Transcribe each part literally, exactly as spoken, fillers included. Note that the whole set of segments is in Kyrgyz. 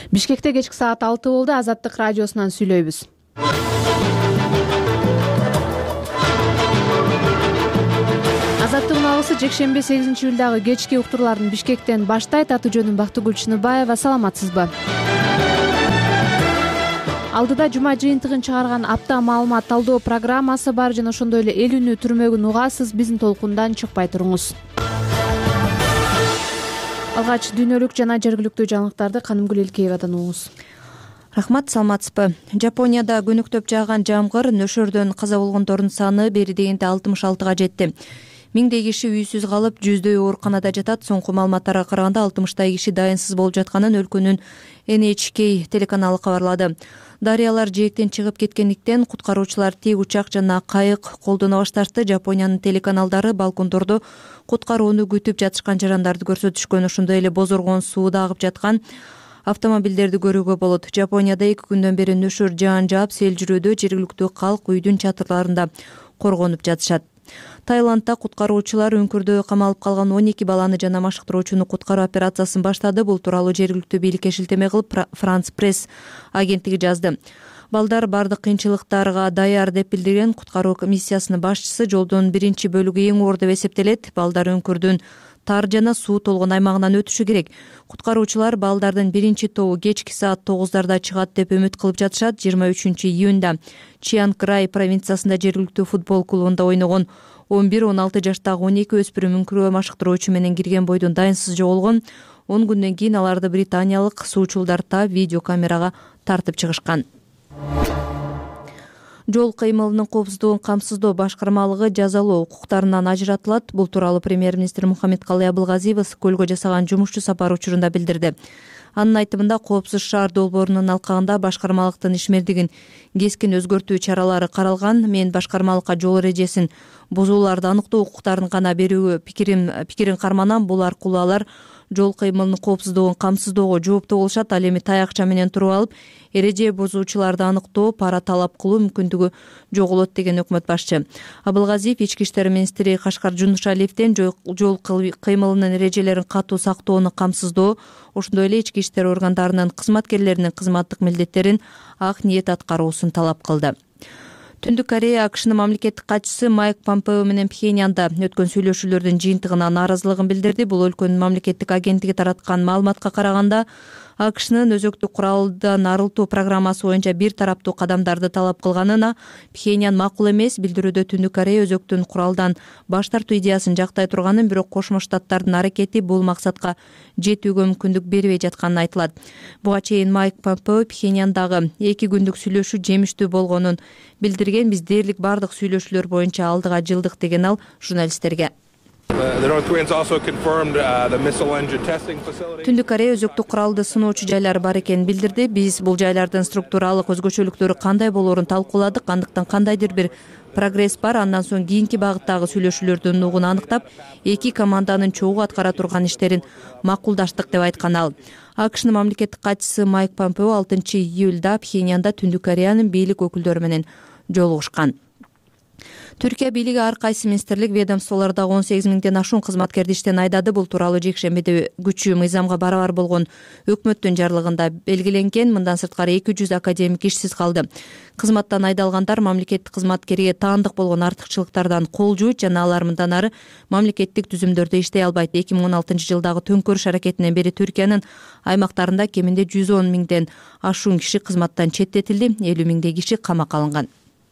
Бишкекте кечки саат алты болду. Азаттык радиосунан сүйлөйбүз. Азаттык убагысы жекшемби сегизинчи июлдагы кечки уктурларын Бишкектен баштайт. Аты жөнүм Бактыгүл Чыныбаева. Саламатсызбы? Алдыда жума жыйынтыгын чыгарган апта маалымат талдоо программасы бар жана ошондой эле эл үнү түрмөгүн угасыз. Биздин толкундан чыкпай туруңуз. Алгач дүйнөлүк жана жергиликтүү жаңылыктарды Канымгүл Элкеевадан угуңуз. Рахмат, саламатсызбы? Жапонияда көнүктөп жааган жамгыр нөшөрдөн каза болгондордун саны бери дегенде алтымыш алтыга жетти. Миңдей киши үйсүз калып, жүздөй ооруканада жатат. Соңку маалыматтарга караганда алтымыштай киши дайынсыз болуп жатканын өлкөнүн Эн Эйч Кей телеканалы кабарлады. Дарыялар жээктен чыгып кеткендиктен куткаруучулар тиек учак жана кайык колдоно башташты. Жапониянын телеканалдары балкондордо куткарууну күтүп жатышкан жарандарды көрсөтүшкөн. Ошондой эле бозоргон сууда агып жаткан автомобилдерди көрүүгө болот. Жапонияда эки күндөн бери нөшөр жаан жаап, сел жүрүүдө жергиликтүү калк үйдүн чатырларында коргонуп жатышат. Таиландда куткаруучулар үңкүрдө камалып калган он эки баланы жана машыктыруучуну куткаруу операциясын баштады. Бул тууралуу жергиликтүү бийликке шилтеме кылып Франс пресс агенттиги жазды. Балдар бардык кыйынчылыктарга даяр деп билдирген куткаруу миссиясынын башчысы. Жолдун биринчи бөлүгү эң оор деп эсептелет. Балдар үңкүрдүн тар жана суу толгон аймагынан өтүшү керек. Куткаруучулар балдардын биринчи тобу кечки саат тогуздарда чыгат деп үмүт кылып жатышат. жыйырма үчүнчү июнда Чианг Рай провинциясында жергиликтүү футбол клубунда ойногон он бир он алты жаштагы он эки өспүрүм үңкүргө машыктыруучу менен кирген бойдон дайынсыз жоголгон. он күндөн кийин аларды британиялык суучулдар таап видео камерага тартып чыгышкан. Жол кыймылынын коопсуздугун камсыздоо башкармалыгы жазалоо укуктарынан ажыратылат. Бул тууралуу премьер-министр Мухаммедкалый Абылгазиев көлгө жасаган жумушчу сапар учурунда билдирди. Анын айтымында, коопсуз шаар долбоорунун алкагында башкармалыктын ишмердигин кескин өзгөртүү чаралары каралган. Мен башкармалыкка жол эрежесин бузууларды аныктоо укуктарын гана берүүгө пикирим пикирин карманам. Бул аркылуу алар жол кыймылынын коопсуздугун камсыздоого жооптуу болушат. Ал эми таякча менен туруп алып, эреже бузуучуларды аныктоо, пара талап кылуу мүмкүндүгү жоголот деген өкмөт башчы. Абылгазиев ички иштер министри Кашкар Жунушалиевден жол кыймылынын эрежелерин катуу сактоону камсыздоо, ошондой эле ички иштер органдарынын кызматкерлеринин кызматтык милдеттерин ак ниет аткаруусун талап кылды. Түндүк Корея АКШнын мамлекеттик катчысы Майк Помпео менен Пхеньянда өткөн сүйлөшүүлөрдүн жыйынтыгына нааразылыгын билдирди. Бул өлкөнүн мамлекеттик агенттиги тараткан маалыматка караганда, АКШнын өзөктүк куралдан арылтуу программасы боюнча бир тараптуу кадамдарды талап кылганына Пхеньян макул эмес. Билдирүүдө Түндүк Корея өзөктүн куралдан баш тартуу идеясын жактай турганын, бирок Кошмо Штаттардын аракети бул максатка жетүүгө мүмкүндүк бербей жатканын айтылат. Буга чейин Майк Помпео Пхеньяндагы эки күндүк сүйлөшүү жемиштүү болгонун билдирген. Биз дээрлик бардык сүйлөшүүлөр боюнча алдыга жылдык деген ал журналисттерге. Түндүк Корея өзөктүк куралды сыноочу жайлары бар экенин билдирди. Биз бул жайлардын структуралык өзгөчөлүктөрү кандай болоорун талкууладык. Андыктан кандайдыр бир прогресс бар. Андан соң кийинки багыттагы сүйлөшүүлөрдүн нугун аныктап, эки команданын чогуу аткара турган иштерин макулдаштык деп айткан ал. АКШнын мамлекеттик катчысы Майк Помпео алтынчы июлда Пхеньянда Түндүк Кореянын бийлик өкүлдөрү менен жолугушкан. Түркия бийлиги ар кайсы министрлик ведомстволордогу он сегиз миңден ашуун кызматкерди иштен айдады. Бул тууралуу жекшембиде күчү мыйзамга барабар болгон өкмөттүн жарлыгында белгиленген. Мындан сырткары эки жүз академик ишсиз калды. Кызматтан айдалгандар мамлекеттик кызматкерге таандык болгон артыкчылыктардан кол жууйт жана алар мындан ары мамлекеттик түзүмдөрдө иштей албайт. эки миң он алтынчы жылдагы төңкөрүш аракетинен бери Түркиянын аймактарында кеминде жүз он миңден ашуун киши кызматтан четтетилди. элүү миңдей киши камакка алынган.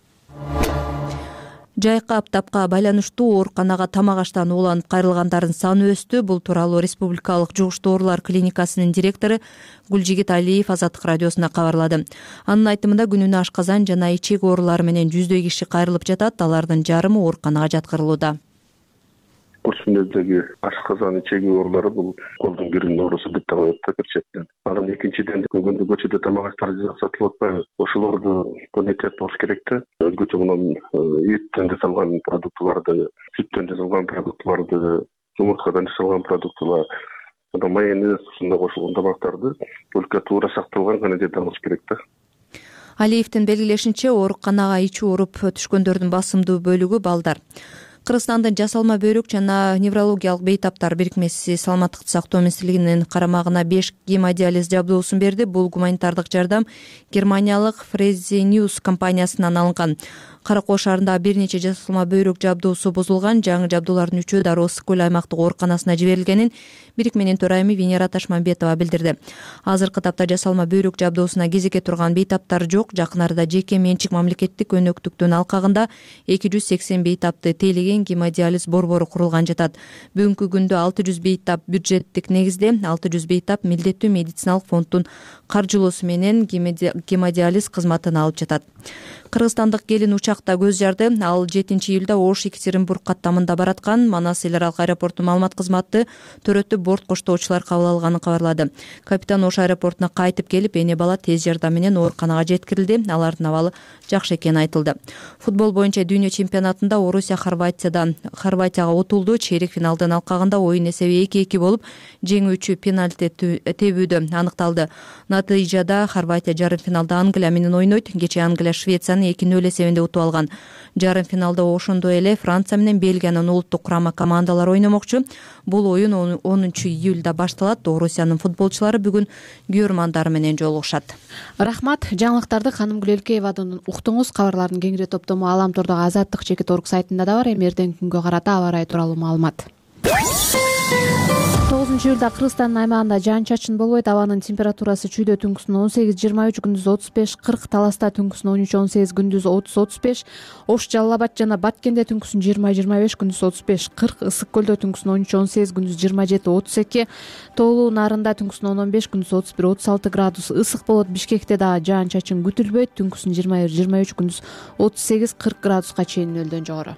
Жайкы аптапка байланыштуу ооруканага тамак аштан ууланып кайрылгандардын саны өстү. Бул тууралуу Республикалык жугуштуу оорулар клиникасынын директору Гүлжигит Алиев Азаттык радиосуна кабарлады. Анын айтымында, күнүнө ашказан жана ичек оорулары менен жүздөй киши кайрылып жатат. Алардын жарымы ооруканага жаткырылууда. Курс мүнөздөгү ашказан ичеги оорулары бул колдун биринин оорусу деп табылат да бирчектен. Анан экинчиден көбүндө көчөдө тамак аштар сатылып атпайбы? Ошолорду контент болуш керек да. Өзгөчө мына эттен жасалган продуктыларды, сүттөн жасалган продуктыларды, жумурткадан жасалган продуктылар, анан майонез ушундай кошулган тамактарды только туура сакталган контент алыш керек да. Алиевдин белгилешинче, ооруканага ичи ооруп түшкөндөрдүн басымдуу бөлүгү балдар. Кыргызстандын жасалма бөйрөк жана неврологиялык бейтаптар бирикмеси саламаттыкты сактоо министрлигинин карамагына беш гемодиализ жабдуусун берди. Бул гуманитардык жардам германиялык Fresenius компаниясынан алынган. Кара Коо шаарында бир нече жасалма бөйрөк жабдуусу бузулган. Жаңы жабдуулардын үчөө дароо ысык көл аймактык ооруканасына жиберилгенин бирикменин төрайымы Венера Ташмамбетова билдирди. Азыркы тапта жасалма бөйрөк жабдуусуна кезекке турган бейтаптар жок. Жакын арада жеке менчик мамлекеттик өнөктүктүн алкагында эки жүз сексен бейтапты тейлеген гемодиализ борбору курулган жатат. Бүгүнкү күндө алты жүз бейтап бюджеттик негизде, алты жүз бейтап милдеттүү медициналык фонддун каржылоосу менен гемодиализ кызматын алып жатат. Кыргызстандык келин учакта көз жарды. Ал жетинчи июлда Ош Екатеринбург каттамында бараткан. Манас эл аралык аэропортунун маалымат кызматы төрөтүп борт коштоочулар кабыл алганын кабарлады. Капитан Ош аэропортуна кайтып келип, эне бала тез жардам менен ооруканага жеткирилди. Алардын абалы жакшы экени айтылды. Футбол боюнча дүйнө чемпионатында Орусия Хорватиядан Хорватияга утулду. Чейрек финалдын алкагында оюн эсеби эки-эки болуп, жеңүүчү пенальти тебүүдө аныкталды. Натыйжада Хорватия жарым финалда Англия менен ойнойт. Кечээ Англия Швецияны эки нөл эсебинде утуп алган. Жарым финалда ошондой эле Франция менен Бельгиянын улуттук курама командалары ойномокчу. Бул оюн онунчу июлда башталат. Орусиянын футболчулары бүгүн күйөрмандары менен жолугушат. Рахмат. Жаңылыктарды Ханым Гүлөлкеевадан уктуңуз. Кабарлардын кеңири топтому Аламтордогу Азаттык жеке торг сайтында да бар. Эми эртеңки күнгө карата аба ырайы тууралуу маалымат. тогузунчу июлда Кыргызстандын аймагында жаан-чачын болбойт. Абанын температурасы чүйдө түнкүсүн он сегиз жыйырма үч, күндүз отуз беш кырк, Таласта түнкүсүн он үч он сегиз, күндүз отуз отуз беш, Ош Жалал Абад жана Баткенде түнкүсүн жыйырма жыйырма беш, күндүз отуз беш кырк, Ысык Көлдө түнкүсүн он үч он сегиз, күндүз жыйырма жети отуз эки, Тоолуу Нарында түнкүсүн он он беш, күндүз отуз бир отуз алты градус ысык болот. Бишкекте дагы жаан-чачын күтүлбөйт. Түнкүсүн жыйырма бир жыйырма үч, күндүз отуз сегиз кырк градуска чейин нөлдөн жогору.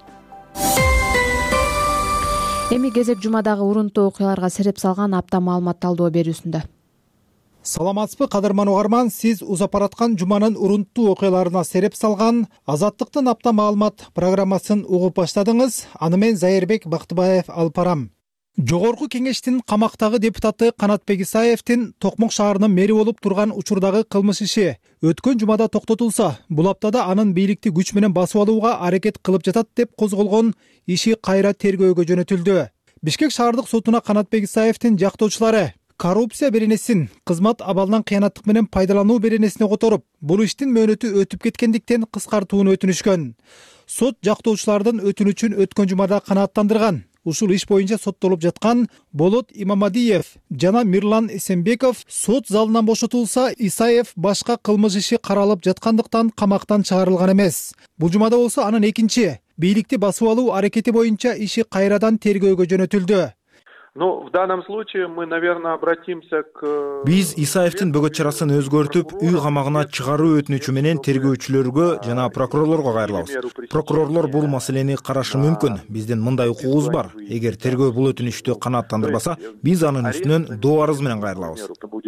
Эми кезек жумадагы урунттуу окуяларга сереп салган апта маалымат талдоо берүүсүндө. Саламатсызбы кадырман угарман, сиз узап бараткан жуманын урунттуу окуяларына сереп салган Азаттыктын апта маалымат программасын угуп баштадыңыз. Аны мен Зайырбек Бактыбаев алып барам. Жогорку кеңештин камактагы депутаты Канатбек Исаевдин Токмок шаарынын мэри болуп турган учурдагы кылмыш иши өткөн жумада токтотулса, бул аптада анын бийликти күч менен басып алууга аракет кылып жатат деп козголгон иши кайра тергөөгө жөнөтүлдү. Бишкек шаардык сотуна Канатбек Исаевдин жактоочулары коррупция беренесин кызмат абалынан кыянаттык менен пайдалануу беренесине которуп, бул иштин мөөнөтү өтүп кеткендиктен кыскартууну өтүнүшкөн. Сот жактоочулардын өтүнүчүн өткөн жумада канааттандырган. Ушул иш боюнча соттолуп жаткан Болот Имамадиев жана Мирлан Эсенбеков сот залынан бошотулса, Исаев башка кылмыш иши каралып жаткандыктан камактан чыгарылган эмес. Бул жумада болсо анын экинчи бийликти басып алуу аракети боюнча иши кайрадан тергөөгө жөнөтүлдү. Ну, в данном случае мы, наверное, обратимся к... Биз Исаевдин бөгөт чарасын өзгөртүп, үй камагына чыгаруу өтүнүчү менен тергөөчүлөргө жана прокурорлорго кайрылабыз. Прокурорлор бул маселени карашы мүмкүн. Биздин мындай укугубуз бар. Эгер тергөө бул өтүнүчтү канааттандырбаса, биз анын үстүнөн доо арыз менен кайрылабыз.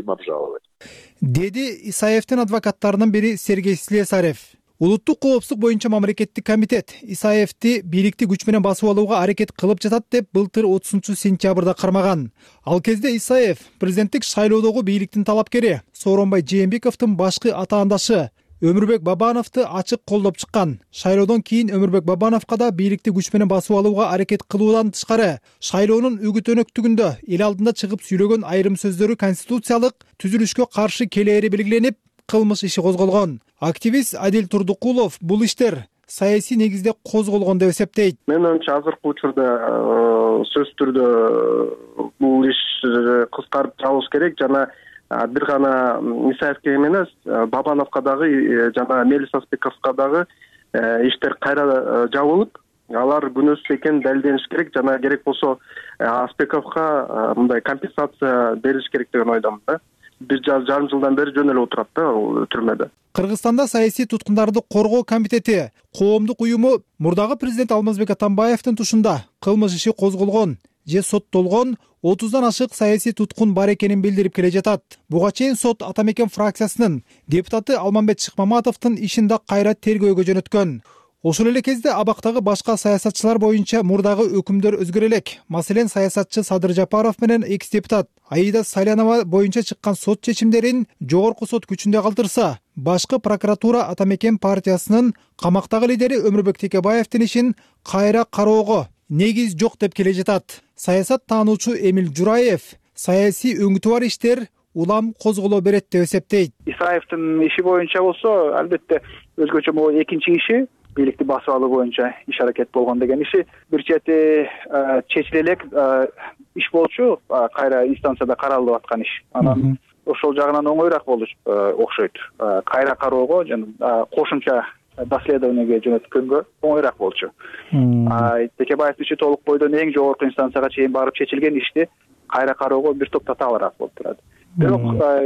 Деди Исаевдин адвокаттарынын бири Сергей Слесарев. Улуттук коопсуздук боюнча мамлекеттик комитет Исаевди бийликти күч менен басып алууга аракет кылып жатат деп былтыр отузунчу сентябрда кармаган. Ал кезде Исаев президенттик шайлоодогу бийликтин талапкери Сооронбай Жээнбековдун башкы атаандашы Өмүрбек Бабановду ачык колдоп чыккан. Шайлоодон кийин Өмүрбек Бабановго да бийликти күч менен басып алууга аракет кылуудан тышкары, шайлоонун үгүт-өнөктүгүндө эл алдында чыгып сүйлөгөн айрым сөздөрү конституциялык түзүлүшкө каршы келери белгиленип, кылмыш иши козголгон. Активист Адил Турдукулов бул иштер саясий негизде козголгон деп эсептейт. Мен ойымча азыркы учурда сөзсүз түрдө бул иш кыскартып чыгыш керек жана бир гана Исаевке эмес, Бабановго дагы жана Мелис Аспековго дагы иштер кайра жабылып, алар күнөөсүз экени далилдениш керек жана керек болсо Аспековго мындай компенсация бериш керек деген ойдомун да. Бир жарым жылдан бери жөн эле отурат да ал түрмөдө. Кыргызстанда саясий туткундарды коргоо комитети коомдук уюму мурдагы президент Алмазбек Атамбаевдин тушунда кылмыш иши козголгон же соттолгон отуздан ашык саясий туткун бар экенин билдирип келе жатат. Буга чейин сот Атамекен фракциясынын депутаты Алмамбет Шыкмаматовдун ишин да кайра тергөөгө жөнөткөн. Ошол эле кезде абактагы башка саясатчылар боюнча мурдагы өкүмдөр өзгөрө элек. Маселен, саясатчы Садыр Жапаров менен экс депутат Аида Сайланова боюнча чыккан сот чечимдерин жогорку сот күчүндө калтырса, башкы прокуратура Атамекен партиясынын камактагы лидери Өмүрбек Текебаевдин ишин кайра кароого негиз жок деп келе жатат. Саясат таануучу Эмил Жураев саясий өңүтү бар иштер улам козголо берет деп эсептейт. Исаевдин иши боюнча болсо, албетте өзгөчө могу экинчи иши бийликти басып алуу боюнча иш аракет болгон деген иши бир чети чечиле элек иш болчу, кайра инстанцияда каралып аткан иш. Анан ошол жагынан оңоюраак болуш окшойт. Кайра кароого жана кошумча доследованиеге жөнөткөнгө оңоюраак болчу. Текебаевдин иши толук бойдон эң жогорку инстанцияга чейин барып чечилген ишти кайра кароого бир топ татаалыраак болуп турат. Бирок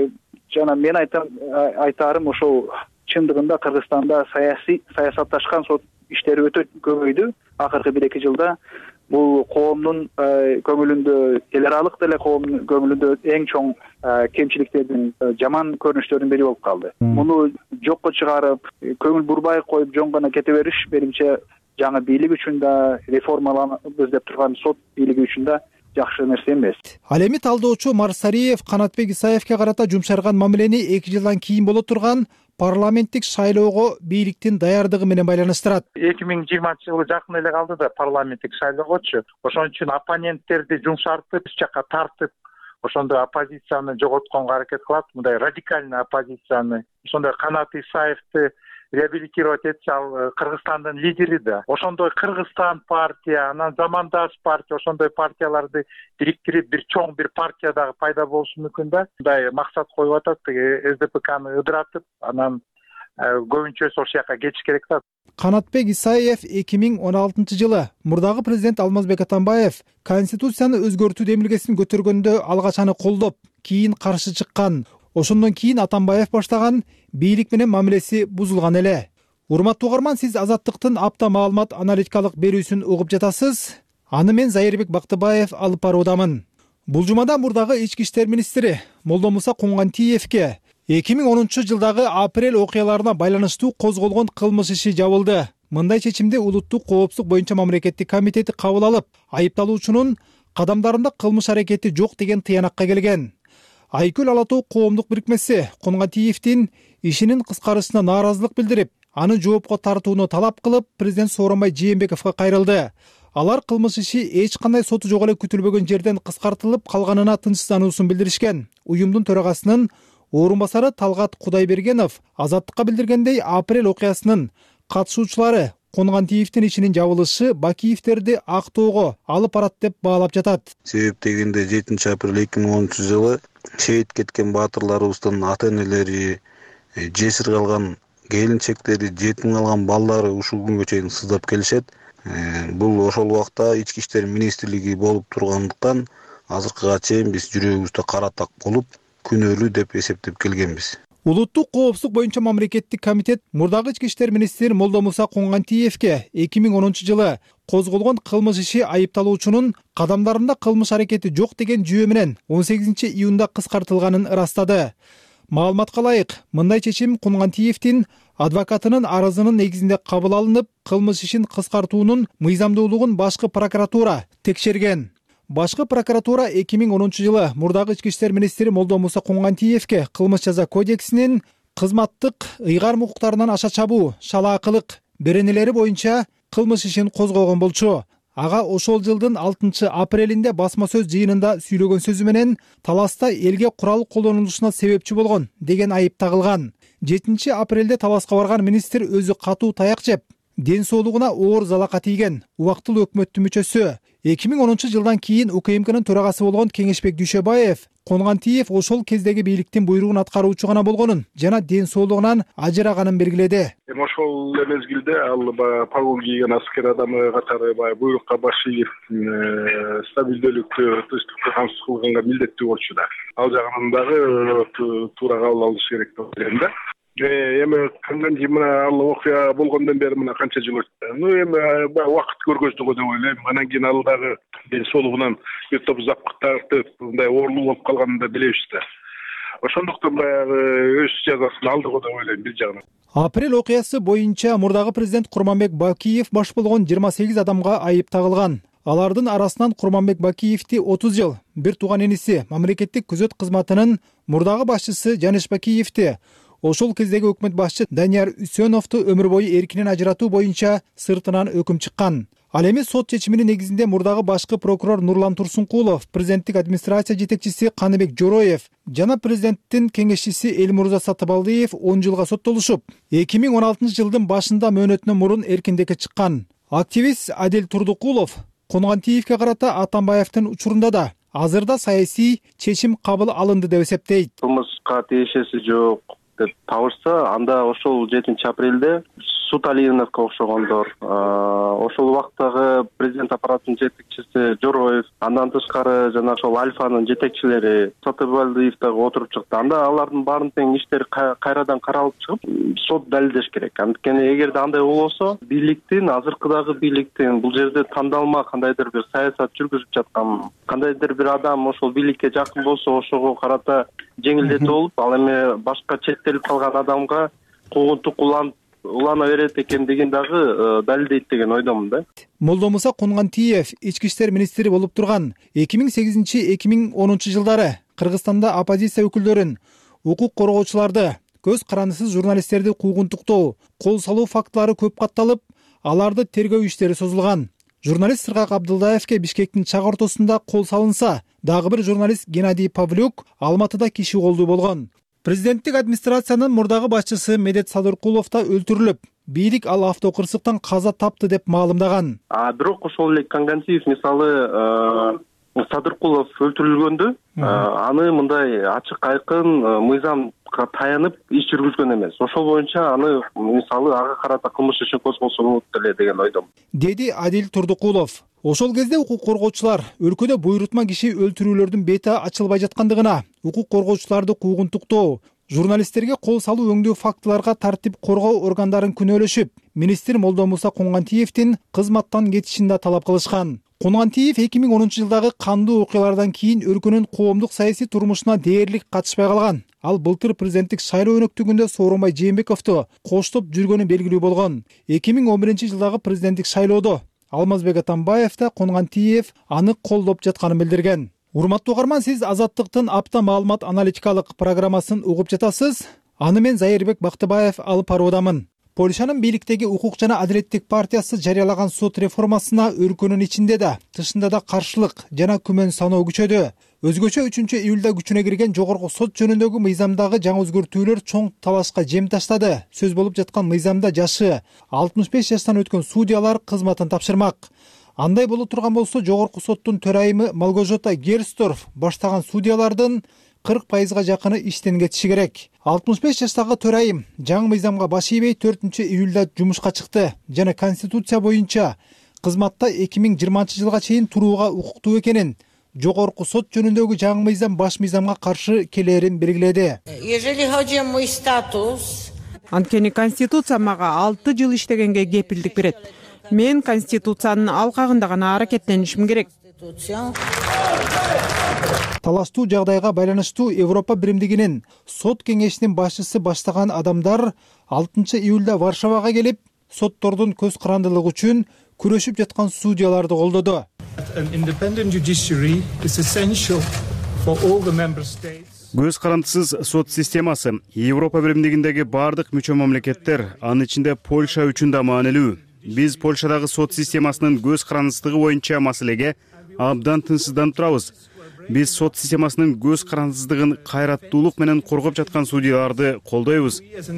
жана мен айтам айтарым ошол чындыгында Кыргызстанда саясий саясатташкан сот иштери өтө көбөйдү. Акыркы бир эки жылда бул коомдун көңүлүндө, эл аралык деле коомдун көңүлүндө эң чоң кемчиликтердин, жаман көрүнүштөрдүн бири болуп калды. Муну жокко чыгарып, көңүл бурбай коюп жөн гана кете бериш менимче жаңы бийлик үчүн да, реформаланабыз деп турган сот бийлиги үчүн да жакшы нерсе эмес. Ал эми талдоочу Марсариев Канатбек Исаевке карата жумшарган мамилени эки жылдан кийин боло турган парламенттик шайлоого бийликтин даярдыгы менен байланыштырат. эки миң жыйырманчы жылы жакын эле калды да парламенттик шайлоогочу. Ошон үчүн оппоненттерди жумшартып, үч жакка тартып, ошондой оппозицияны жоготконго аракет кылат, мындай радикальный оппозицияны. Ошондой Канат Исаевди реабилитировать этсе, ал Кыргызстандын лидери да. Ошондой Кыргызстан партия, анан замандаш партия, ошондой партияларды бириктирип бир чоң бир партия дагы пайда болушу мүмкүн да. Мындай максат коюп атат, эс дэ пэ каны ыдыратып, анан көбүнчө ошол жака кетиш керек да. Канатбек Исаев эки миң он алтынчы жылы мурдагы президент Алмазбек Атамбаев конституцияны өзгөртүү демилгесин көтөргөндө алгач аны колдоп, кийин каршы чыккан. Ошондон кийин Атамбаев баштаган бийлик менен мамилеси бузулган эле. Урматтуу угарман, сиз Азаттыктын апта маалымат аналитикалык берүүсүн угуп жатасыз. Аны мен Зайырбек Бактыбаев алып баруудамын. Бул жумада мурдагы ички иштер министри Молдомуса Куңгантиевке эки миң онунчу жылдагы апрель окуяларына байланыштуу козголгон кылмыш иши жабылды. Мындай чечимди Улуттук коопсуздук боюнча мамлекеттик комитети кабыл алып, айыпталуучунун кадамдарында кылмыш аракети жок деген тыянакка келген. Айкөл Ала Тоо коомдук бирикмеси Куңгантиевдин ишинин кыскарышына нааразылык билдирип, аны жоопко тартууну талап кылып, президент Сооронбай Жээнбековго кайрылды. Алар кылмыш иши эч кандай соту жок эле күтүлбөгөн жерден кыскартылып калганына тынчсыздануусун билдиришкен. Уюмдун төрагасынын орун басары Талгат Кудайбергенов Азаттыкка билдиргендей, апрель окуясынын катышуучулары Куңгантиевдин ишинин жабылышы Бакиевтерди Актоого алып барат деп баалап жатат. Себеп дегенде жетинчи апрель эки миң онунчу жылы шейит кеткен баатырларыбыздын ата-энелери, жесир калган келинчектери, жетим калган балдары ушул күнгө чейин сыздап келишет. Бул ошол убакта ички иштер министрлиги болуп тургандыктан азыркыга чейин биз жүрөгүбүздө кара так болуп, күнөөлүү деп эсептеп келгенбиз. Улуттук коопсуздук боюнча мамлекеттик комитет мурдагы ички иштер министри Молдомуса Куңгантиевке эки миң онунчу жылы козголгон кылмыш иши айыпталуучунун кадамдарында кылмыш аракети жок деген жүйө менен он сегизинчи июнда кыскартылганын ырастады. Маалыматка ылайык, мындай чечим Куңгантиевдин адвокатынын арызынын негизинде кабыл алынып, кылмыш ишин кыскартуунун мыйзамдуулугун башкы прокуратура текшерген. Башкы прокуратура эки миң онунчу жылы мурдагы ички иштер министри Молдомуса Куңгантиевке кылмыш жаза кодексинин кызматтык ыйгарым укуктарынан аша чабуу, шалаакылык беренелери боюнча кылмыш ишин козгогон болчу. Ага ошол жылдын алтынчы апрелинде басма сөз жыйынында сүйлөгөн сөзү менен таласта элге курал колдонулушуна себепчи болгон деген айып тагылган. жетинчи апрелде таласка барган министр өзү катуу таяк жеп, ден соолугуна оор залака тийген убактылуу өкмөттүн мүчөсү. эки миң онунчу жылдан кийин У К М Кнын төрагасы болгон Кеңешбек Дүйшөбаев Куңгантиев ошол кездеги бийликтин буйругун аткаруучу гана болгонун жана ден соолугунан ажыраганын белгиледи. Эми ошол мезгилде ал баягы погон кийген аскер адамы катары баягы буйрукка баш ийип, стабилдүүлүктү, тынчтыкты камсыз кылганга милдеттүү болчу да. Ал жагынан дагы туура кабыл алыш керек деп ойлойм да. Эми кандан кийин мына ал окуя болгондон бери мына канча жыл өттү. Ну эми баягы убакыт көргөздүгү деп ойлойм. Анан кийин ал дагы ден соолугунан бир топ запкыттарды мындай оорлуу болуп калганын да билебиз да. ошондуктан баягы өз жазасын алды го деп ойлойм бир жагынан. Апрель окуясы боюнча мурдагы президент Курманбек Бакиев баш болгон жыйырма сегиз адамга айып тагылган. Алардын арасынан Курманбек Бакиевди отуз жыл, бир тууган иниси мамлекеттик күзөт кызматынын мурдагы башчысы Жанеш Бакиевди, ошол кездеги өкмөт башчы Данияр Үсөновду өмүр бою эркинен ажыратуу боюнча сыртынан өкүм чыккан. Ал эми сот чечиминин негизинде мурдагы башкы прокурор Нурлан Турсункулов, президенттик администрация жетекчиси Каныбек Жороев жана президенттин кеңешчиси Элмурза Сатыбалдиев он жылга соттолушуп, эки миң он алтынчы жылдын башында мөөнөтүнөн мурун эркиндикке чыккан. Активист Адил Турдукулов Кунгантиевке карата Атамбаевдин учурунда да азырда саясий чечим кабыл алынды деп эсептейт. Кылмышка тиешеси жок деп табышса, анда ошол жетинчи апрелде Суталиновго окшогондор, ошол убактагы президент аппаратынын жетекчиси Жороев, андан тышкары жана ошол Альфанын жетекчилери Сатыбалдиев дагы отуруп чыкты. Анда алардын баарын тең иштери кайрадан каралып чыгып, сот далилдеш керек. Анткени эгерде андай болсо, бийликтин, азыркыдагы бийликтин бул жерде тандалма кандайдыр бир саясат жүргүзүп жаткан, кандайдыр бир адам ошол бийликке жакын болсо, ошого карата жеңилдетүү болуп, ал эми башка четтелип калган адамга куугунтук уланып улана берет экендигин дагы далилдейт деген ойдомун да. Молдомуса Кунгантиев ички иштер министри болуп турган эки миң сегизинчи — эки миң онунчу жылдары Кыргызстанда оппозиция өкүлдөрүн, укук коргоочуларды, көз карандысыз журналисттерди куугунтуктоо, кол салуу фактылары көп катталып, аларды тергөө иштери созулган. Журналист Сыргак Абдылдаевке Бишкектин чак ортосунда кол салынса, дагы бир журналист Геннадий Павлюк Алматыда киши колдуу болгон. Президенттик администрациянын мурдагы башчысы Медет Садыркулов да өлтүрүлүп, бийлик ал автокырсыктан каза тапты деп маалымдаган. А бирок ошол эле Кангантиев мисалы Садыркулов өлтүрүлгөндө, аны мындай ачык айкын мыйзамга таянып иш жүргүзгөн эмес. Ошол боюнча аны мисалы ага карата кылмыш ишин козголсо болот эле деген ойдомун, деди Адил Турдукулов. Ошол кезде укук коргоочулар өлкөдө буйрутма киши өлтүрүүлөрдүн бети ачылбай жаткандыгына, укук коргоочуларды куугунтуктоо, журналисттерге кол салуу өңдүү фактыларга тартип коргоо органдарын күнөөлөшүп, министр Молдомуса Кунгантиевдин кызматтан кетишин да талап кылышкан. Кунгантиев эки миң онунчу жылдагы кандуу окуялардан кийин өлкөнүн коомдук саясий турмушуна дээрлик катышпай калган. Ал былтыр президенттик шайлоо өнөктүгүндө Сооронбай Жээнбековду коштоп жүргөнү белгилүү болгон. эки миң он биринчи жылдагы президенттик шайлоодо Алмазбек Атамбаев да Кунгантиев аны колдоп жатканын билдирген. Урматтуу угарман, сиз Азаттыктын апта маалымат аналитикалык программасын угуп жатасыз. Аны мен Зайырбек Бактыбаев алып баруудамын. Польшанын бийликтеги укук жана адилеттик партиясы жарыялаган сот реформасына өлкөнүн ичинде да, тышында да каршылык жана күмөн саноо күчөдү. Өзгөчө үчүнчү июлда күчүнө кирген жогорку сот жөнүндөгү мыйзамдагы жаңы өзгөртүүлөр чоң талашка жем таштады. Сөз болуп жаткан мыйзамда жашы алтымыш беш жаштан өткөн судьялар кызматын тапшырмак. Андай боло турган болсо, жогорку соттун төрайымы Малгожота Герсторф баштаган судьялардын кырк пайызга жакыны иштен кетиши керек. алтымыш беш жаштагы төрайым жаңы мыйзамга баш ийбей төртүнчү июлда жумушка чыкты жана конституция боюнча кызматта эки миң жыйырманчы жылга чейин турууга укуктуу экенин, жогорку сот жөнүндөгү жаңы мыйзам баш мыйзамга каршы келерин белгиледи. Анткени конституция мага алты жыл иштегенге кепилдик берет. Мен конституциянын алкагында гана аракеттенишим керек. Талаштуу жагдайга байланыштуу Европа биримдигинин сот кеңешинин башчысы баштаган адамдар алтынчы июлда Варшавага келип, соттордун көз карандылыгы үчүн күрөшүп жаткан судьяларды колдоду. Көз карандысыз сот системасы Европа биримдигиндеги бардык мүчө мамлекеттер, анын ичинде Польша үчүн да маанилүү. Биз Польшадагы сот системасынын көз карандысыздыгы боюнча маселеге абдан тынчсызданып турабыз. Биз сот системасынын көз карандысыздыгын кайраттуулук менен коргоп жаткан судьяларды колдойбуз,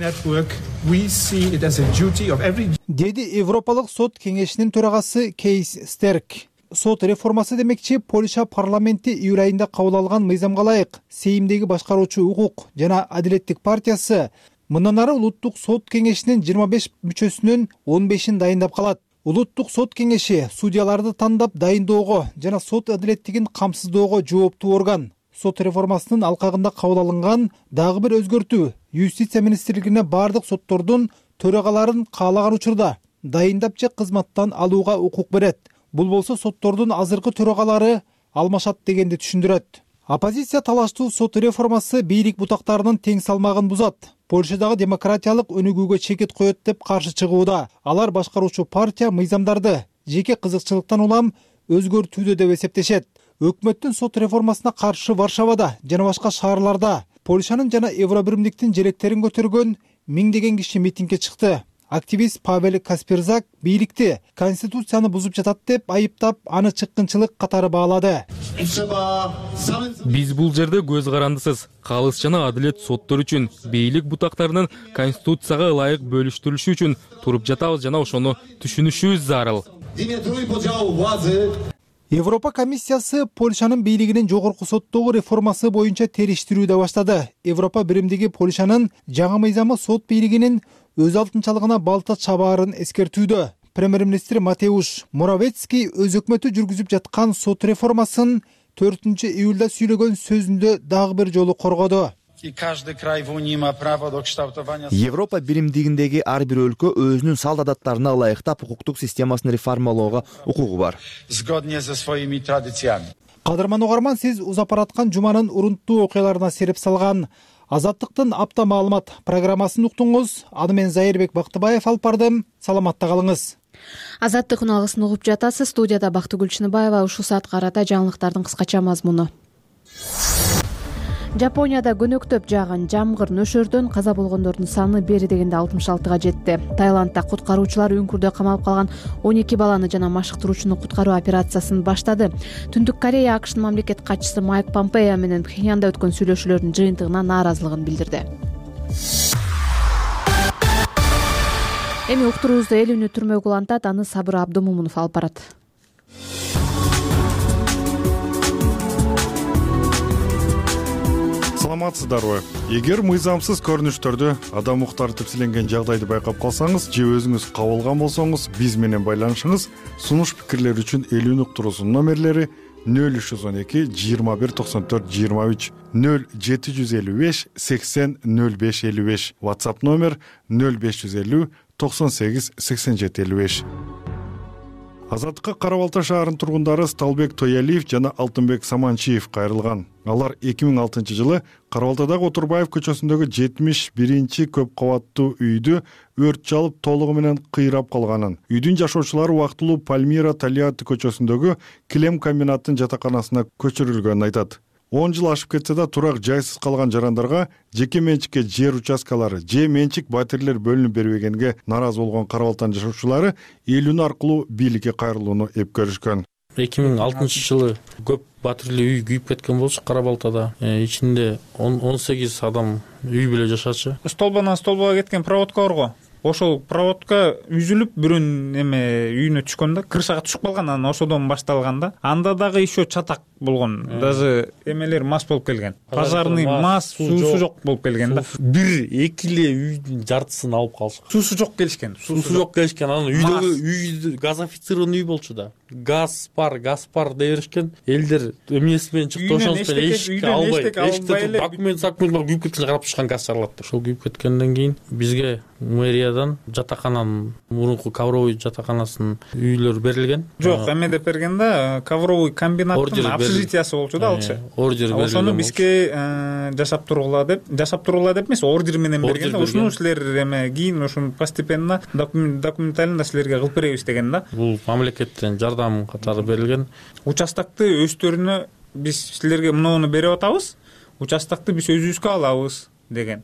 деди Европалык сот кеңешинин төрагасы Кейс Стерк. Сот реформасы демекчи, Польша парламенти июль айында кабыл алган мыйзамга ылайык Сеймдеги башкаруучу укук жана адилеттик партиясы мындан ары улуттук сот кеңешинин жыйырма беш мүчөсүнүн он бешин дайындап калат. Улуттук сот кеңеши судьяларды тандап дайындоого жана сот адилеттигин камсыздоого жооптуу орган. Сот реформасынын алкагында кабыл алынган дагы бир өзгөртүү Юстиция министрлигине бардык соттордун төрагаларын каалаган учурда дайындап же кызматтан алууга укук берет. Бул болсо соттордун азыркы төрагалары алмашат дегенди түшүндүрөт. Оппозиция талаштуу сот реформасы бийлик бутактарынын тең салмагын бузат. Польшадагы демократиялык өнүгүүгө чекит коет деп каршы чыгууда. Алар башкаруучу партия мыйзамдарды жеке кызыкчылыктан улам өзгөртүүдө деп эсептешет. Өкмөттүн сот реформасына каршы Варшавада жана башка шаарларда Польшанын жана Евробиримдиктин желектерин көтөргөн миңдеген киши митингге чыкты. Активист Павел Касперзак бийликти конституцияны бузуп жатат деп айыптап, аны чыккынчылык катары баалады. Биз бул жерде көз карандысыз. Калыс жана адилет соттор үчүн, бийлик бутактарынын конституцияга ылайык бөлүштүрүлүшү үчүн туруп жатабыз жана ошону түшүнүшүбүз зарыл. Европа комиссиясы Польшанын бийлигинин жогорку соттогу реформасы боюнча териштирүүдө баштады. Европа биримдиги Польшанын жаңы мыйзамы сот бийлигинин өз алтынчалыгына балта чабаарын эскертүүдө. Премьер-министр Матеуш Моровецкий өз өкмөтү жүргүзүп жаткан сот реформасын төртүнчү июлда сүйлөгөн сөзүндө дагы бир жолу коргоду. Европа биримдигиндеги ар бир өлкө өзүнүн салт адаттарына ылайыктап укуктук системасын реформалоого укугу бар. Кадырман угарман, сиз узапараткан жуманын урунттуу окуяларына сереп салган Азаттыктын апта маалымат программасын уктуңуз. Аны мен Зайырбек Бактыбаев алып бардым. Саламатта калыңыз. Азаттык үналысын угуп жатасыз. Студияда Бактыгүл Чыныбаева. Ушул саатка карата жаңылыктардын кыскача мазмуну. Жапонияда көнөктөп жааган жамгыр нөшөрдөн каза болгондордун саны бери дегенде алтымыш алтыга жетти. Таиландда куткаруучулар үңкүрдө камалып калган он эки баланы жана машыктыруучуну куткаруу операциясын баштады. Түндүк Корея АКШнын мамлекет катчысы Майк Помпео менен Пхеньянда өткөн сүйлөшүүлөрдүн жыйынтыгына нааразылыгын билдирди. Эми уктуруубузду эл үнү түрмөгү улантат, аны Сабыр Абдымомунов алып барат. Саламатсыздарбы? Эгер мыйзамсыз көрүнүштөрдү, адам укуктары тепселенген жагдайды байкап калсаңыз же өзүңүз кабылган болсоңуз, биз менен байланышыңыз. Сунуш пикирлер үчүн эл үнү уктуруусунун номерлери нөл үч жүз он эки жыйырма бир токсон төрт жыйырма үч, нөл жети жүз элүү беш сексен нөл беш элүү беш, WhatsApp номер нөл беш жүз элүү токсон сегиз сексен жети элүү беш. Азаттыкка Кара Балта шаарынын тургундары Сталбек Тоялиев жана Алтынбек Саманчиев кайрылган. Алар эки миң алтынчы жылы Кара Балтадагы Отурбаев көчөсүндөгү жетимиш биринчи көп кабаттуу үйдү өрт чалып толугу менен кыйрап калганын, үйдүн жашоочулары убактылуу Пальмира Талиати көчөсүндөгү килем комбинаттын жатаканасына көчүрүлгөнүн айтат. он жыл ашып кетсе да турак жайсыз калган жарандарга жеке менчикке жер участкалары, же менчик батирлер бөлүнүп бербегенге нааразы болгон Кара Балтанын жашоочулары эл үнү аркылуу бийликке кайрылууну эп көрүшкөн. эки миң алтынчы жылы көп батирлүү үй күйүп кеткен болчу Кара Балтада. Ичинде он сегиз адам үй бүлө жашачу. Столбанан столбага кеткен проводка бар го. Ошол проводка үзүлүп бүрүн эме үйүнө түшкөн да, крышага түшүп калган, анан ошодон башталган да. Анда дагы еще чатак болгон. Даже эмелер мас болуп келген. Пожарный мас, суусу жок болуп келген да. Бир эки эле үйдүн жартысын алып калышкан. Суусу жок келишкен. Суусу жок келишкен. Анан үйдөгү үй газофицированный үй болчу да. Газ бар, газ бар деп беришкен. Элдер эмнеси менен чыкты, ошонус менен эшикке албай, эшикте документ сакмент күйүп кеткен карап турушкан газ чыгарылат. Ошол күйүп кеткенден кийин бизге мэриядан жатакананын, мурунку ковровый жатаканасынын үйлөрү берилген. Жок, эме деп берген да, ковровый комбинаттын общежитиясы болчу да алчы. Ордер берилген. Ошону бизге жашап тургула деп, жашап тургула деп эмес, ордер менен берген да. Ошону силер эме кийин ошону постепенно документально силерге кылып беребиз деген да. Бул мамлекеттен жардам катары берилген. Участокты өстөрүнө биз силерге муну берип атабыз. Участокты биз өзүбүзгө алабыз деген.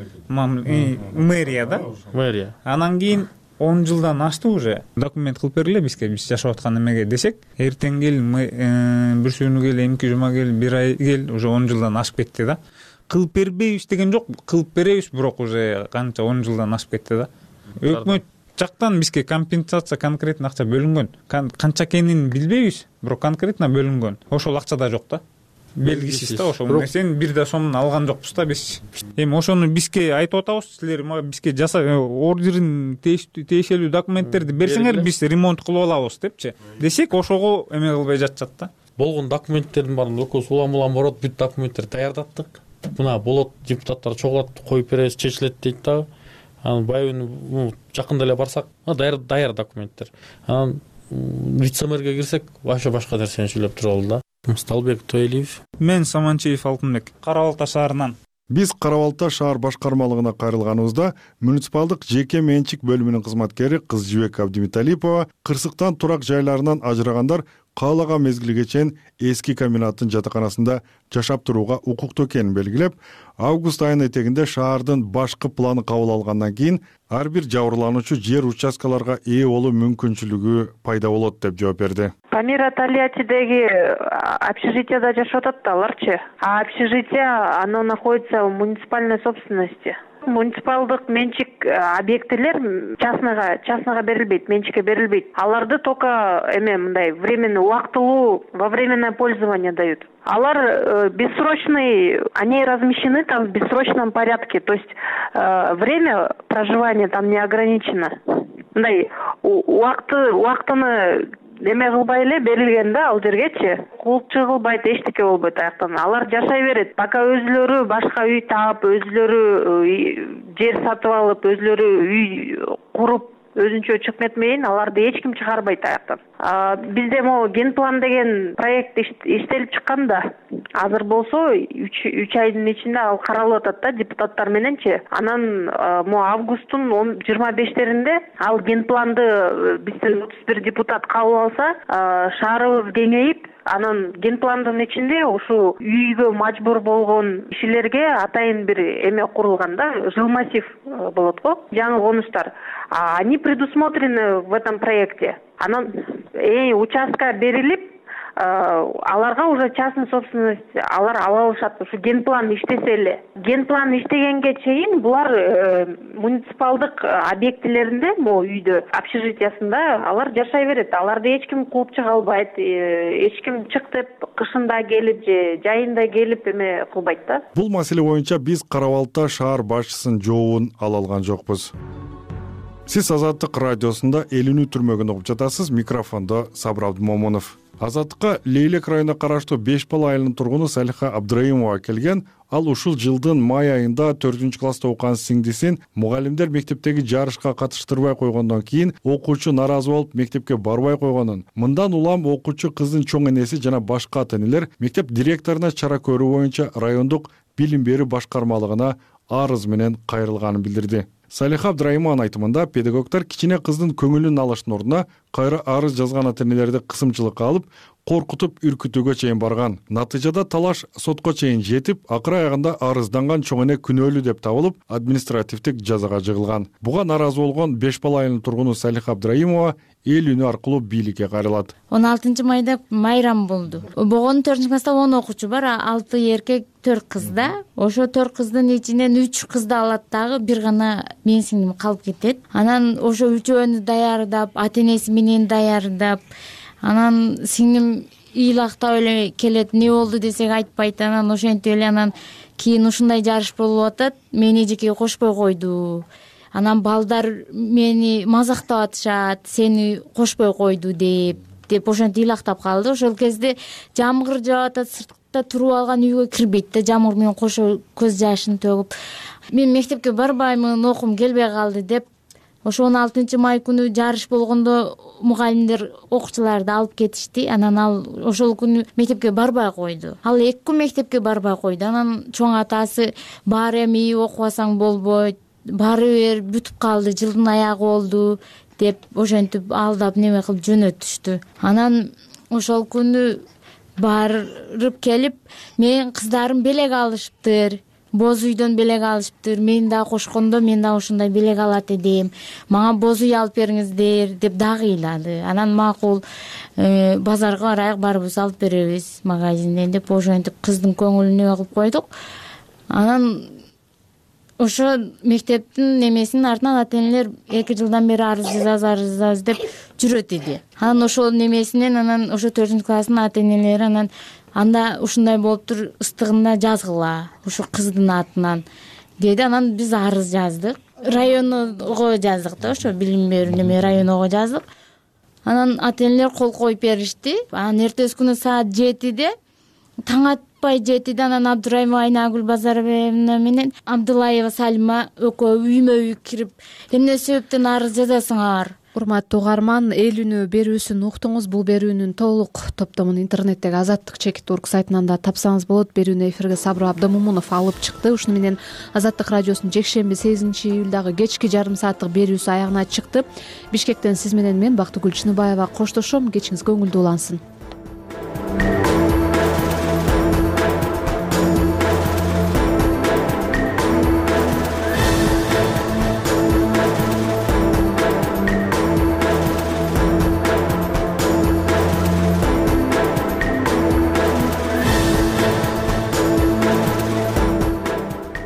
Мэрия да? Мэрия. Анан кийин он жылдан ашты уже. Документ кылып бериле бизге, биз жашап аткан эмеге десек, эртең кел, бир сүүнү кел, эмки жума кел, бир ай кел, уже он жылдан ашып кетти да. Кылып бербейбиз деген жок, кылып беребиз, бирок уже канча он жылдан ашып кетти да. Өкмөт жактан бизге компенсация конкретно акча бөлүнгөн. Канча экенин билбейбиз, бирок конкретно бөлүнгөн. Ошол акча да жок да. Белгисиз да, ошол нерсени бир да сомун алган жокпуз да биз. Эми ошону бизге айтып атабыз, силер бизге жаса ордерин тиешелүү документтерди берсеңер, биз ремонт кылып алабыз депчи. Десек, ошого эме кылбай жатышат да. Болгон документтердин баарын экөөбүз улам-улам барат, бүт документтерди даярдаттык. Мына болот, депутаттар чогулат, коюп беребиз, чечилет дейт дагы. Анан байыбын жакында эле барсак, даяр даяр документтер. Анан вице-мэрге кирсек, вообще башка нерсени сүйлөп туралы да. мусталбек тоелиев. Мен Саманчиев Алтынбек, Кара Балта шаарынан. Биз Кара Балта шаар башкармалыгына кайрылганыбызда муниципалдык жеке менчик бөлүмүнүн кызматкери Кыз Жибек Абдимиталипова кырсыктан турак жайларынан ажырагандар каалаган мезгилге чейин эски комбинаттын жатаканасында жашап турууга укуктуу экенин белгилеп, август айынын этегинде шаардын башкы планы кабыл алгандан кийин ар бир жабырлануучу жер участкаларга ээ болуу мүмкүнчүлүгү пайда болот деп жооп берди. Памира Тольяттидеги общежитияда жашап атат да аларчы. А общежитие, оно находится в муниципальной собственности. Муниципалдык менчик объектилер частныйга частныйга берилбейт, менчикке берилбейт. Аларды только эме мындай временный, убактылуу, во временное пользование дают. Алар э, бессрочный, они размещены там в бессрочном порядке, то есть э, время проживания там не ограничено. Мындай убакты убактыны эме кылбай эле берилген да ал жергечи. Кулчу кылбайт, эчтеке болбойт аяктан. Алар жашай берет. Пока өзүлөрү башка үй таап, өзүлөрү жер сатып алып, өзүлөрү үй куруп, өзүнчө чыкмет менен аларды эч ким чыгарбайт аяктан. Бизде могу ген план деген проект иштелип чыккан да. Азыр болсо үч айдын ичинде ал каралып атат да депутаттар мененчи. Анан могу августтун жыйырма бештеринде ал ген планды бизден отуз бир депутат кабыл алса, шаарыбыз кеңейип, анан ген пландын ичинде ушу үйгө мажбур болгон кишилерге атайын бир эме курулган да, жыл массив болот го, жаңы конуштар. Они предусмотрены в этом проекте. Анан э участка берилип, аларга уже частный собственность алар ала алышат. Ушу ген план иштесе эле. Ген план иштегенге чейин булар муниципалдык объектилеринде, могу үйдө, общежитиясында алар жашай берет. Аларды эч ким кууп чыга албайт. Эч ким чык деп кышында келип же жайында келип эме кылбайт да. Бул маселе боюнча биз Кара Балта шаар башчысынын жообун ала алган жокпуз. Сиз Азаттык радиосунда Элүүнү түрмөгүн угуп жатасыз. Микрофондо Сабыр Абдымомунов. Азаттыкка Лейлек районуна караштуу Беш Бал айылынын тургуну Салиха Абдраимова келген. Ал ушул жылдын май айында төртүнчү класста окуган сиңдисин мугалимдер мектептеги жарышка катыштырбай койгондон кийин окуучу нааразы болуп мектепке барбай койгонун, мындан улам окуучу кыздын чоң энеси жана башка ата-энелер мектеп директоруна чара көрүү боюнча райондук билим берүү башкармалыгына арыз менен кайрылганын билдирди. Салиха Абдраимованын айтымында педагогдор кичине кыздын көңүлүн алыштын ордуна кайра арыз жазган ата-энелерди кысымчылыкка алып, коркутуп үркүтүүгө чейин барган. Натыйжада талаш сотко чейин жетип, акыры аягында арызданган чоң эне күнөөлүү деп табылып, административдик жазага жыгылган. Буга нааразы болгон Беш Бал айылынын тургуну Салиха Абдраимова эл үнү аркылуу бийликке кайрылат. он алтынчы майда майрам болду. Богонун төртүнчү класста он окуучу бар, алты эркек, төрт кыз да. Ошо төрт кыздын ичинен үч кызды алат дагы, бир гана менин сиңдим калып кетет. Анан ошо үчөөнү даярдап, ата-энеси менен даярдап, анан сиңдим ыйлактап эле келет, эмне болду десек айтпайт. Анан ошентип эле анан кийин ушундай жарыш болуп атат, мени эжекеге кошпой койду. Анан балдар мени мазактап атышат, сени кошпой койду деп, деп ошентип ыйлактап калды. Ошол кезде жамгыр жаап атат, сыртта туруп алган үйгө кирбейт да, жамгыр менен кошо көз жашын төгүп. Мен мектепке барбаймын, окуум келбей калды деп, ошо он алтынчы май күнү жарыш болгондо мугалимдер окуучуларды алып кетишти. Анан ал ошол күнү мектепке барбай койду. Ал эки күн мектепке барбай койду. Анан чоң атасы баары эми окубасаң болбойт, баары бир бүтүп калды, жылдын аягы болду деп ошентип алдап неме кылып жөнөтүштү. Анан ошол күнү барып келип, менин кыздарым белек алышыптыр, боз үйдөн белек алышыптыр, мен дагы кошкондо мен дагы ушундай белек алат эдим, мага боз үй алып бериңиздер деп дагы ыйлады. Анан макул, базарга барайык, барыбыз алып беребиз магазинден деп ошентип кыздын көңүлүнө кылып койдук. Анан ошо мектептин немесинин артынан ата-энелер эки жылдан бери арыз жазабыз, арыз жазабыз деп жүрөт иди. Анан ошол немесинен анан ошо төртүнчү класстын ата-энелери анан анда ушундай болуптур, ыстыгында жазгыла ушу кыздын атынан деди. Анан биз арыз жаздык, районго жаздык да, ошо билим берүү неме районго жаздык. Анан ата-энелер кол коюп беришти. Анан эртеси күнү саат жетиде, таң атпай жетиде, анан Абдраимова Айнагүл Базарбаевна менен Абдылаева Салима экөө үймө үй кирип, эмне себептен арыз жазасыңар, урматтуу угарман, эл үнү берүүсүн уктуңуз. Бул берүүнүн толук топтомун интернеттеги Азаттык чекит орг сайтынан да тапсаңыз болот. Берүүнү эфирге Сабыр Абдымомунов алып чыкты. Ушуну менен Азаттык радиосунун жекшемби сегизинчи июлдагы кечки жарым сааттык берүүсү аягына чыкты. Бишкектен сиз менен мен Бактыгүл Чыныбаева коштошом. Кечиңиз көңүлдүү улансын.